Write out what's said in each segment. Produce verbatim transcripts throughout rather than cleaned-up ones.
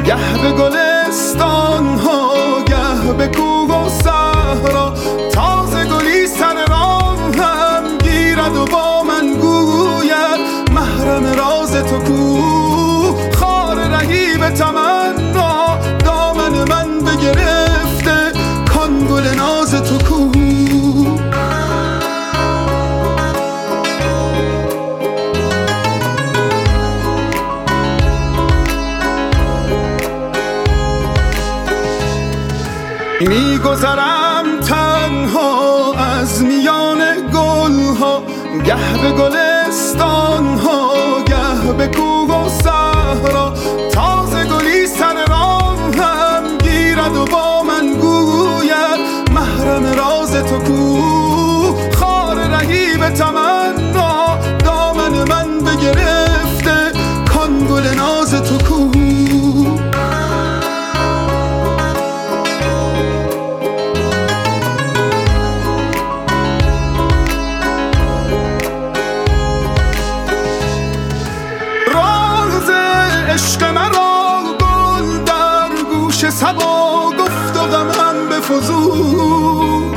گه به گلستان ها گه به کوه و صحرا، تازه گلی سر راه هم گیرد و با من گوید محرم راز تو کو. خار رهی به تمنا دامن من بگرفته، کان گل ناز تو کو. می گذرم تنها از میان گل ها، گه به گلستان ها گه به کوه و صحرا، تازه گلی سر راه هم گیرد و با من گوید محرم راز تو کو. خار رهی به تمنا دامن من بگرفته، کان گل ناز تو کو. عشق مرا گل در گوش صبا گفت و غمم بفزود،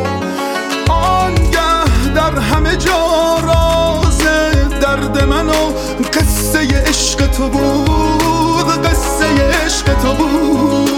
آنگه در همه جا راز درد من و قصه عشق تو بود، قصه عشق تو بود.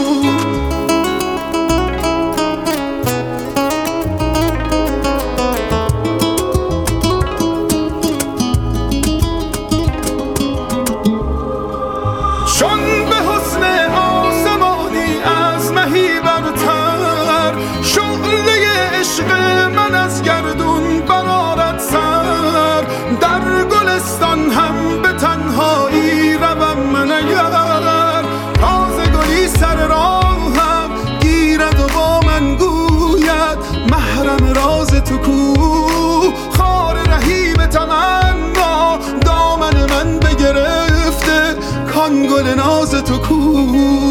چون به حسن آسمانی از مهی برتر، شعله عشق من از گردون برآرد سر. در گلستان هم به تنهایی روم من اگر، تازه گلی سر راهم گیرد و با من گوید محرم راز تو کو. خار رهی به تمنا دامن من بگرفته، کان گل ناز تو کو.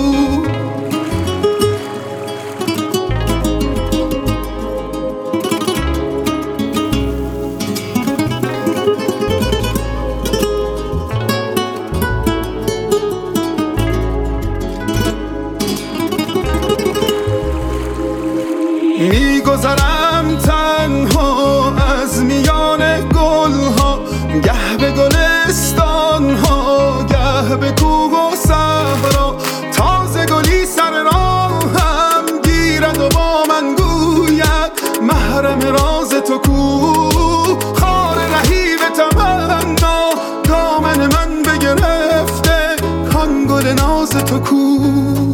می گذرم تنها از میان گل ها، گه به گلستان ها گه به کوه و صحرا، تازه گلی سر راه هم گیرد و با من گوید محرم راز تو کو. خار رهی به تمنا دامن من بگرفته، کان گل ناز تو کو.